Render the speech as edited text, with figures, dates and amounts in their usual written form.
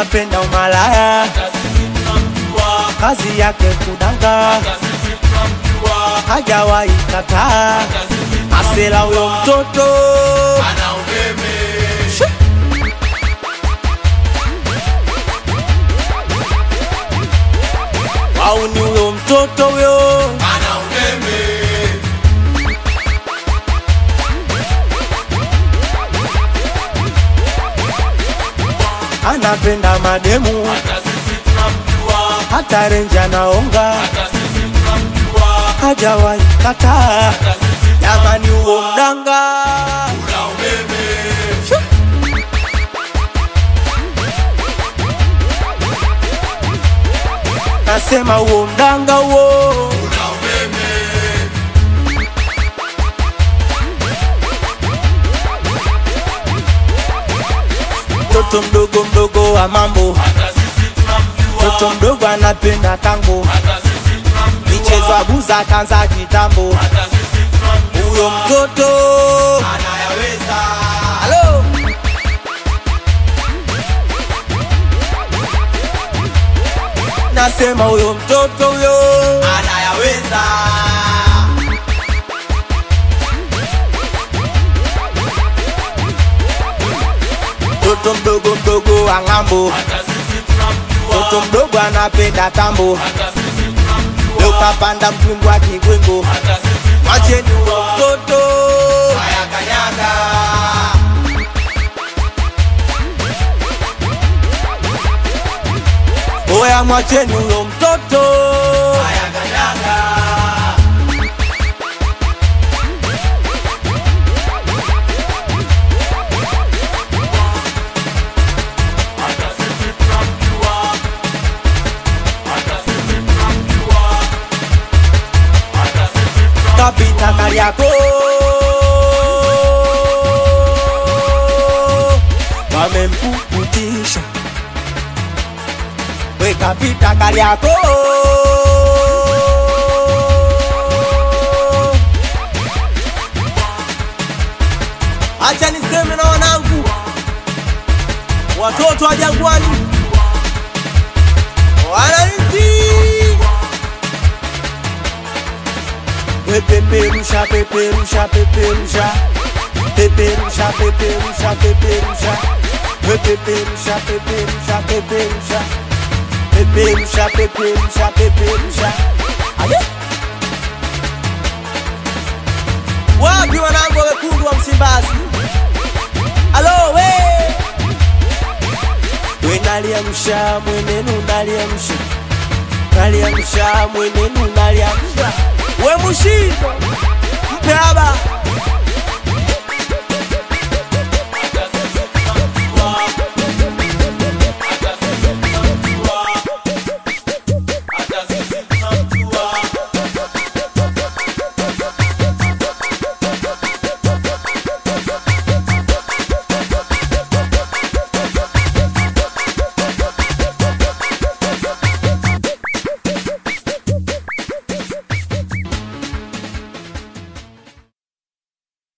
anapenda umalaya, kazi yake kudanga, hajawahi kataa. Asela huyo mtoto ana umeme. au ni huyo mtoto huyo Ana umeme. anapenda mademu, Hata sisi tunamjua. hata renja naonga, Hata sisi tunamjua. hajawahi kataa. Hata sisi Jamani huo mdanga una umeme. nasema huo mdanga huo Una umeme. mtoto mdogo mdogo wa mambo, Hata sisi tunamjua. mtoto mdogo anapenda tango, Hata sisi tunamjua. michezo abuza kanza kitambo. Hata sisi tunamjua. Huyo mtoto Anayaweza. halo nasema huyo mtoto huyo Anayaweza. mtoto mdogo mdogo wa ng'ambo, Hata sisi tunamjua. mtoto mdogo anapenda tambo. Hata sisi tunamjua. Leo kapanda mtwimbwa kigwengo, Hata sisi mwacheni huyo mtoto haya kanyaga. oya, mwacheni huyo mtoto Haya kanyaga. Hata sisi tunamjua. Hata sisi tunamjua. Hata sisi tunamjua. kapita Kariako wamempukutisha, we kapita Kariako acha niseme na wanangu watoto wa Jangwani, wananchi we peperusha peperusha peperusha peperusha peperusha peperusha we peperusha peperusha peperusha peperusha peperusha peperusha. Aye, wapi wanangu wekundu wa Msimbazi? Alo we naliamsha mwenenu, naliamsha naliamsha mwenenu, naliamsha we Mushizo mpe haba